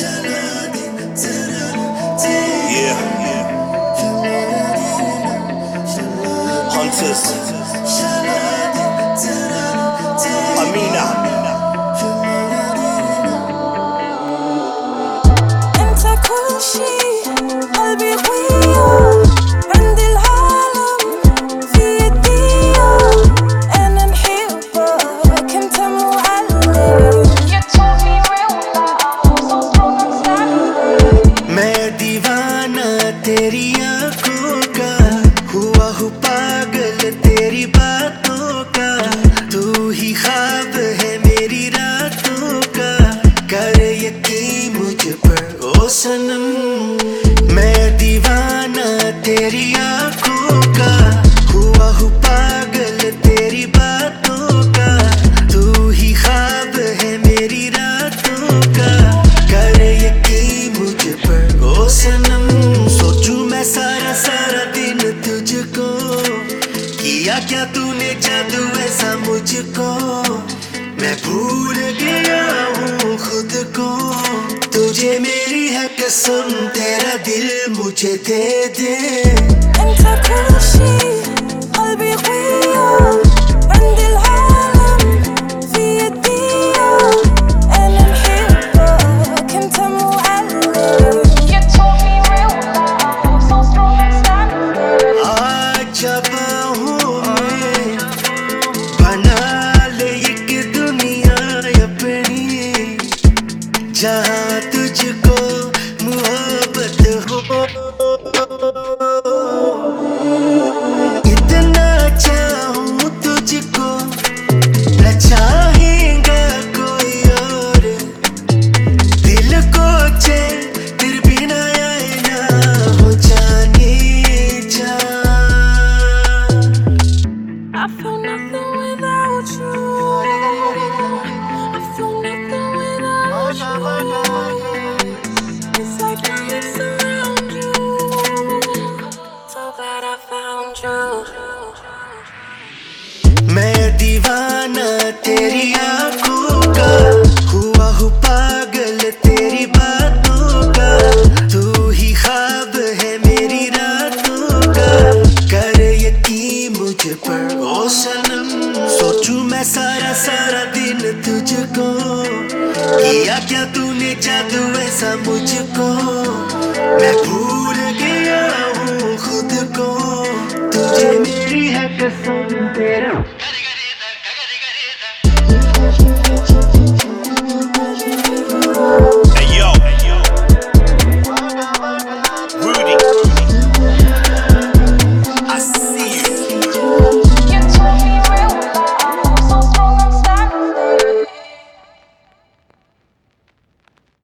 Yeah, Hunters, Amina. انت كل شي قلبي وياك عند العالم في يدي انا نحبك انت معلم. You taught me real love, so strong and standing. मैं दीवाना तेरी आंखों का हुआ हूँ पागल तेरी बातों का तू ही ख्वाब है मेरी रातों का कर यकीन मुझ पर ओ सनम मैं दीवाना तेरी आंखों का हुआ हूँ पागल तेरी बातों का तू ही ख्वाब है मेरी रातों का कर यकीन मुझ पर ओ सनम सोचूं मैं सारा सारा दिन तुझको किया क्या तूने जादू ऐसा मुझको मैं भूल गया हूँ खुद को तुझे मेरी है कसम तेरा दिल मुझे दे दे انت كل شي قلبي وياك عند العالم في يدي انا نحبك انت معلم. You taught me real love, so strong and standing. आजा बाहों में बना ले एक दुनिया अपनी जहाँ तुझको मोहब्बत हो इतना चाहूँ तुझको न चाहेगा कोई और दिल को चैन फिर बिना आए ना हो जाने जा I feel nothing without you. I feel nothing without you. It's like nothing surround you. So glad I found you. मैं दीवाना तेरी आंखों का हुआ हूँ पागल तेरी बातों का तू ही ख्वाब है मेरी रातों का कर यकीन मुझ पर ओ सनम सोचूं मैं सारा सारा दिन तुझको किया क्या तूने जादू ऐसा मुझको मैं भूल गया हूँ खुद को तुझे मेरी है कसम तेरा Hey yo, Rudy, I see you.